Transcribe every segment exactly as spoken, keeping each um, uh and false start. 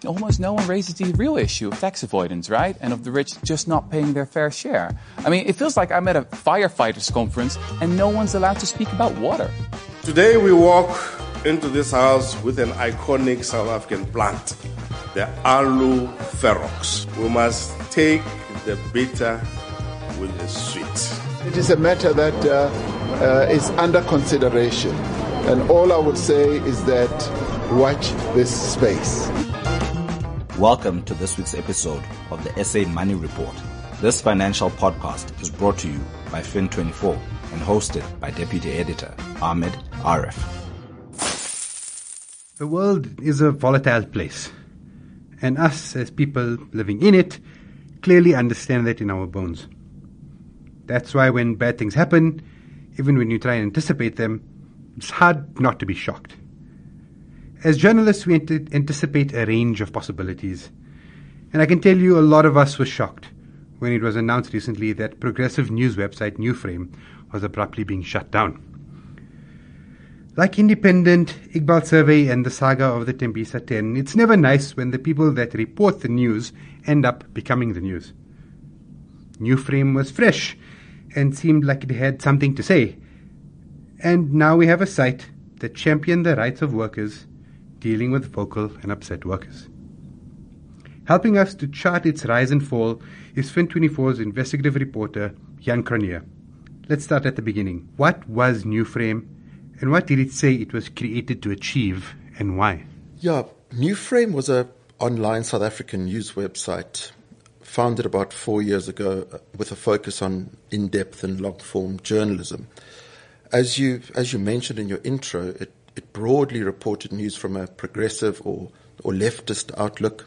almost no one raises the real issue of tax avoidance, right? And of the rich just not paying their fair share. I mean, it feels like I'm at a firefighters conference and no one's allowed to speak about water. Today we walk into this house with an iconic South African plant, the Aloe Ferox. We must take the bitter with the sweet. It is a matter that uh, uh, is under consideration. And all I would say is that watch this space. Welcome to this week's episode of the S A Money Report. This financial podcast is brought to you by Fin twenty-four and hosted by Deputy Editor Ahmed Arif. The world is a volatile place, and us as people living in it clearly understand that in our bones. That's why when bad things happen, even when you try and anticipate them, it's hard not to be shocked. As journalists, we ant- anticipate a range of possibilities. And I can tell you a lot of us were shocked when it was announced recently that progressive news website Newframe was abruptly being shut down. Like Independent, Iqbal Survey and the saga of the Tembisa ten, it's never nice when the people that report the news end up becoming the news. Newframe was fresh and seemed like it had something to say. And now we have a site that championed the rights of workers, dealing with vocal and upset workers. Helping us to chart its rise and fall is Fin twenty-four's investigative reporter, Jan Cronje. Let's start at the beginning. What was Newframe, and what did it say it was created to achieve, and why? Yeah, Newframe was an online South African news website founded about four years ago with a focus on in-depth and long-form journalism. As you as you mentioned in your intro, it, it broadly reported news from a progressive or, or leftist outlook.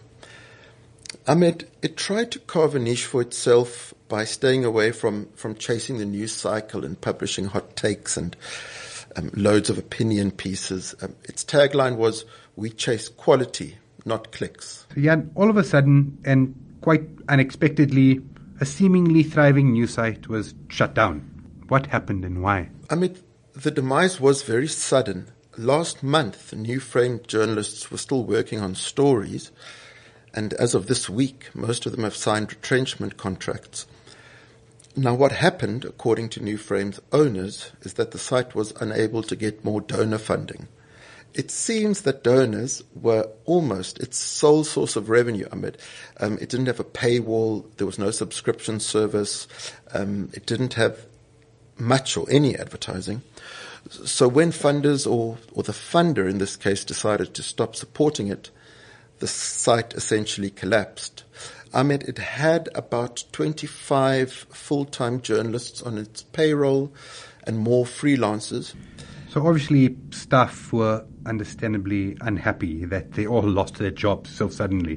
Ahmed, it tried to carve a niche for itself by staying away from, from chasing the news cycle and publishing hot takes and um, loads of opinion pieces. Um, its tagline was, "We chase quality, not clicks." So yeah, all of a sudden, and quite unexpectedly, a seemingly thriving news site was shut down. What happened and why? I mean, the demise was very sudden. Last month, Newframe journalists were still working on stories, and as of this week, most of them have signed retrenchment contracts. Now, what happened, according to Newframe's owners, is that the site was unable to get more donor funding. It seems that donors were almost its sole source of revenue, Ahmed. Um, it didn't have a paywall, there was no subscription service, um, it didn't have much or any advertising. So when funders or, or the funder in this case decided to stop supporting it, the site essentially collapsed. I mean, it had about twenty-five full-time journalists on its payroll and more freelancers. So obviously staff were understandably unhappy that they all lost their jobs so suddenly.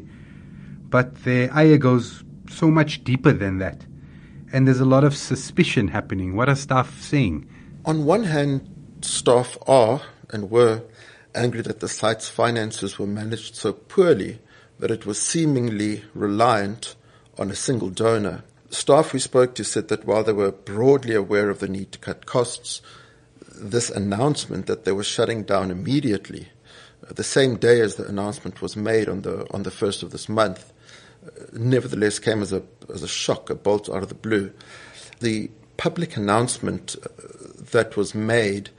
But their ire goes so much deeper than that. And there's a lot of suspicion happening. What are staff saying? On one hand, staff are and were angry that the site's finances were managed so poorly that it was seemingly reliant on a single donor. Staff we spoke to said that while they were broadly aware of the need to cut costs, this announcement that they were shutting down immediately, the same day as the announcement was made on the on the first of this month, nevertheless came as a as a shock, a bolt out of the blue. The public announcement that was made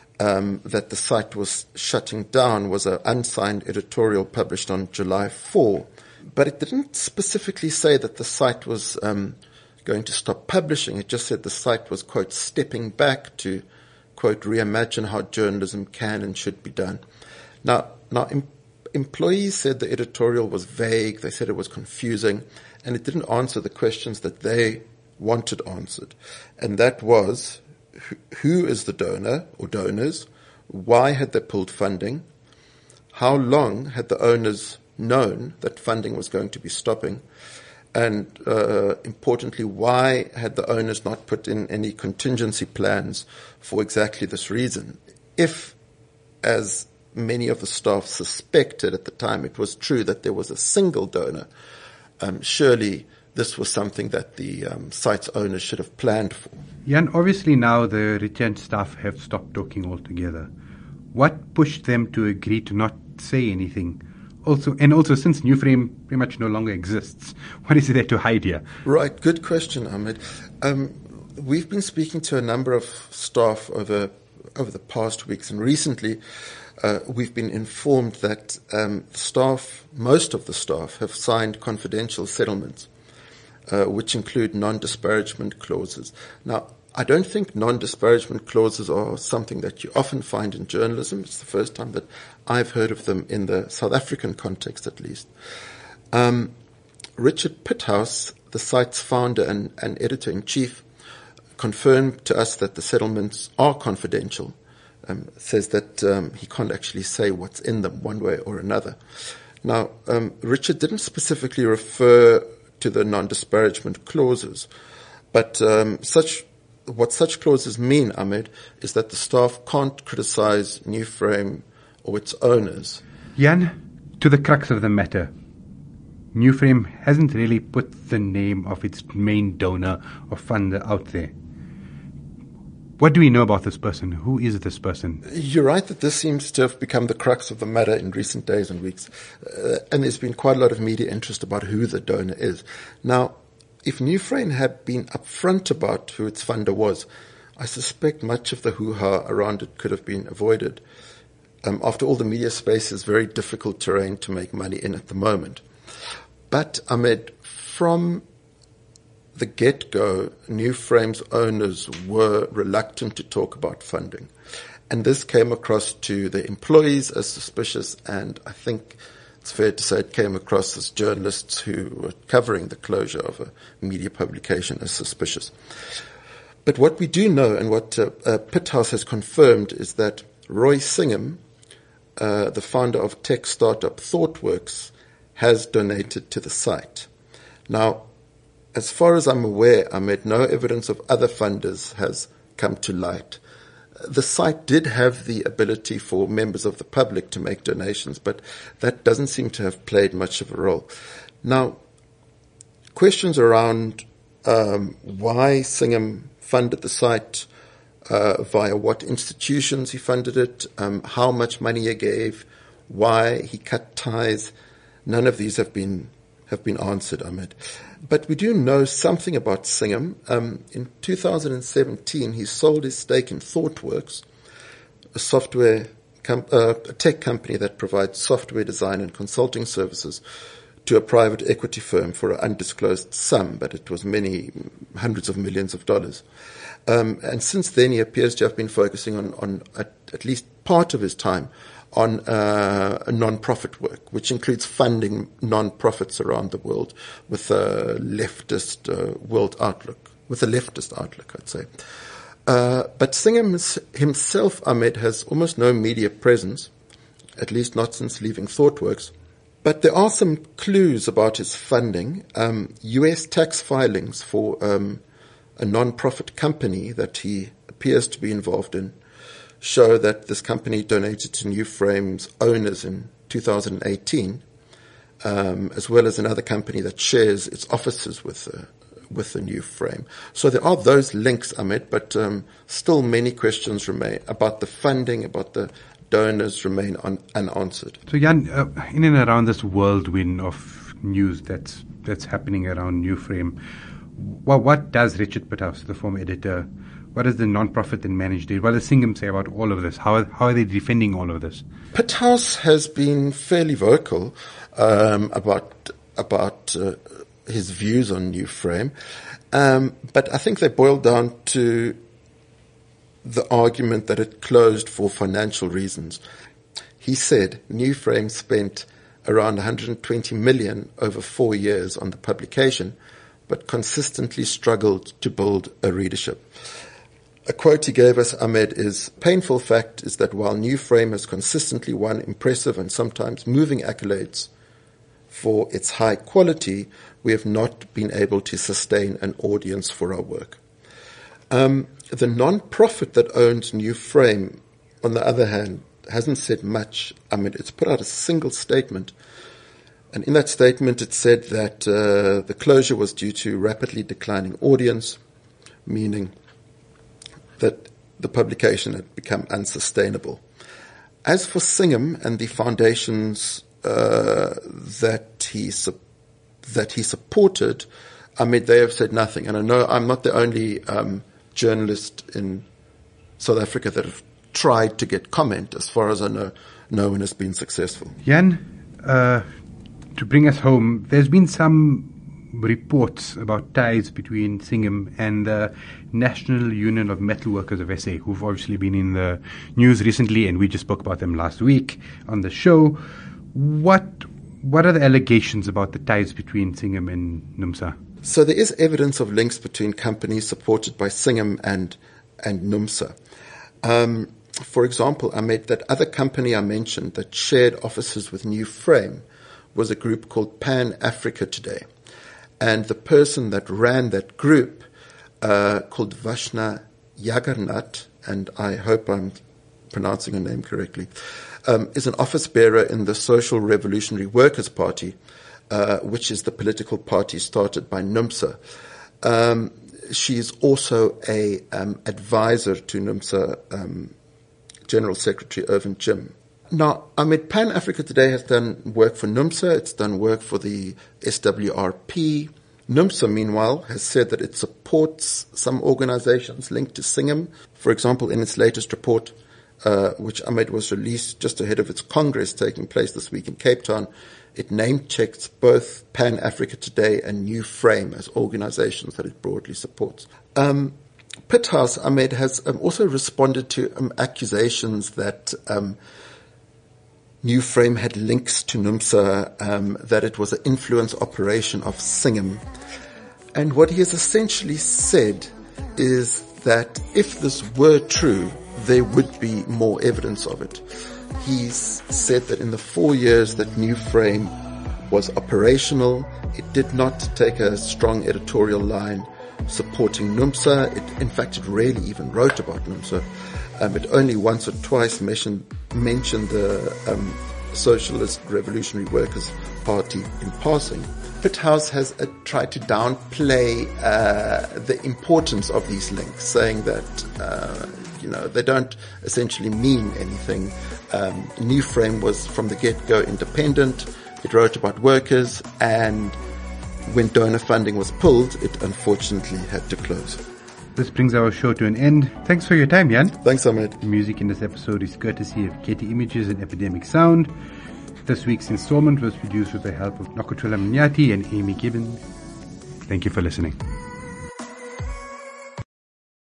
um, that the site was shutting down was an unsigned editorial published on July fourth, but it didn't specifically say that the site was um, going to stop publishing. It just said the site was, quote, stepping back to, quote, reimagine how journalism can and should be done. Now, now. Im- Employees said the editorial was vague, they said it was confusing, and it didn't answer the questions that they wanted answered. And that was, who is the donor or donors? Why had they pulled funding? How long had the owners known that funding was going to be stopping? And uh, importantly, why had the owners not put in any contingency plans for exactly this reason? If, as many of the staff suspected at the time, it was true that there was a single donor, um, surely this was something that the um, site's owners should have planned for. Jan, obviously now the returned staff have stopped talking altogether. What pushed them to agree to not say anything also, and also since New Frame pretty much no longer exists, what is there to hide here? Right, good question, Ahmed. Um, we've been speaking to a number of staff over over the past weeks, and recently uh, we've been informed that um, staff, most of the staff, have signed confidential settlements, uh, which include non-disparagement clauses. Now, I don't think non-disparagement clauses are something that you often find in journalism. It's the first time that I've heard of them in the South African context, at least. Um, Richard Pithouse, the site's founder and, and editor-in-chief, confirmed to us that the settlements are confidential, um, says that um, he can't actually say what's in them one way or another. Now, um, Richard didn't specifically refer to the non-disparagement clauses, but um, such what such clauses mean, Ahmed, is that the staff can't criticize New Frame or its owners. Jan, to the crux of the matter, New Frame hasn't really put the name of its main donor or funder out there. What do we know about this person? Who is this person? You're right that this seems to have become the crux of the matter in recent days and weeks. Uh, and there's been quite a lot of media interest about who the donor is. Now, if New Frame had been upfront about who its funder was, I suspect much of the hoo-ha around it could have been avoided. Um, after all, the media space is very difficult terrain to make money in at the moment. But, Ahmed, from the get-go, New Frame's owners were reluctant to talk about funding. And this came across to the employees as suspicious, and I think it's fair to say it came across as journalists who were covering the closure of a media publication as suspicious. But what we do know, and what uh, uh, Pithouse has confirmed, is that Roy Singham, uh, the founder of tech startup ThoughtWorks, has donated to the site. Now, as far as I'm aware, Ahmed, no evidence of other funders has come to light. The site did have the ability for members of the public to make donations, but that doesn't seem to have played much of a role. Now, questions around um, why Singham funded the site, uh, via what institutions he funded it, um, how much money he gave, why he cut ties, none of these have been have been answered, Ahmed. But we do know something about Singham. Um, in two thousand seventeen, he sold his stake in ThoughtWorks, a software, com- uh, a tech company that provides software design and consulting services to a private equity firm for an undisclosed sum, but it was many hundreds of millions of dollars. Um, and since then, he appears to have been focusing on, on at, at least part of his time on uh, non-profit work, which includes funding non-profits around the world with a leftist uh, world outlook, with a leftist outlook, I'd say. Uh, but Singham himself, Ahmed, has almost no media presence, at least not since leaving ThoughtWorks. But there are some clues about his funding. Um, U S tax filings for um, a non-profit company that he appears to be involved in show that this company donated to New Frame's owners in two thousand eighteen, um, as well as another company that shares its offices with uh, with the New Frame. So there are those links, Ahmed, but um, still many questions remain about the funding, about the donors remain un- unanswered. So Jan, uh, in and around this whirlwind of news that's that's happening around New Frame, well, what does Richard Pithouse, the former editor, what does the non-profit and managed it? What does Singham say about all of this? How, how are they defending all of this? Pithouse has been fairly vocal um, about about uh, his views on New Frame, um, but I think they boil down to the argument that it closed for financial reasons. He said New Frame spent around one hundred twenty million dollars over four years on the publication, but consistently struggled to build a readership. A quote he gave us, Ahmed, is, "Painful fact is that while New Frame has consistently won impressive and sometimes moving accolades for its high quality, we have not been able to sustain an audience for our work." Um, the non-profit that owns New Frame, on the other hand, hasn't said much. I mean, it's put out a single statement. And in that statement, it said that uh, the closure was due to rapidly declining audience, meaning that the publication had become unsustainable. As for Singham and the foundation's uh, that he su- that he supported, I mean, they have said nothing. And I know I'm not the only um, journalist in South Africa that have tried to get comment. As far as I know, no one has been successful. Jan, uh, to bring us home, there's been some reports about ties between Singham and the National Union of Metal Workers of S A, who've obviously been in the news recently, and we just spoke about them last week on the show. What what are the allegations about the ties between Singham and NUMSA? So there is evidence of links between companies supported by Singham and and NUMSA. Um, for example, I made that other company I mentioned that shared offices with New Frame was a group called Pan Africa Today. And the person that ran that group, uh, called Vashna Yagarnath, and I hope I'm pronouncing her name correctly, um, is an office bearer in the Social Revolutionary Workers' Party, uh, which is the political party started by NUMSA. Um, she is also a um, advisor to NUMSA um, General Secretary Irvin Jim. Now, I mean, Pan Africa Today has done work for NUMSA. It's done work for the S W R P. NUMSA, meanwhile, has said that it supports some organizations linked to Singham. For example, in its latest report, uh, which Ahmed was released just ahead of its Congress taking place this week in Cape Town, it name-checks both Pan Africa Today and New Frame as organizations that it broadly supports. Um, Pithouse, Ahmed, has um, also responded to um, accusations that um, New Frame had links to NUMSA, um, that it was an influence operation of Singham. And what he has essentially said is that if this were true, there would be more evidence of it. He's said that in the four years that New Frame was operational, it did not take a strong editorial line supporting NUMSA. It, in fact, it rarely even wrote about NUMSA. Um, it only once or twice mentioned, mentioned the um, Socialist Revolutionary Workers' Party in passing. Pithouse has uh, tried to downplay uh, the importance of these links, saying that uh, you know they don't essentially mean anything. Um, New Frame was from the get-go independent. It wrote about workers, and when donor funding was pulled, it unfortunately had to close. This brings our show to an end. Thanks for your time, Jan. Thanks, Ahmed. The music in this episode is courtesy of Getty Images and Epidemic Sound. This week's installment was produced with the help of Nokuthula Mnyati and Amy Gibbons. Thank you for listening.